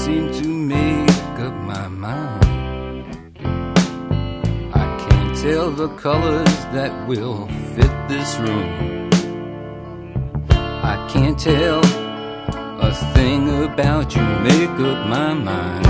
seem to make up my mind. I can't tell the colors that will fit this room. I can't tell a thing about you, make up my mind.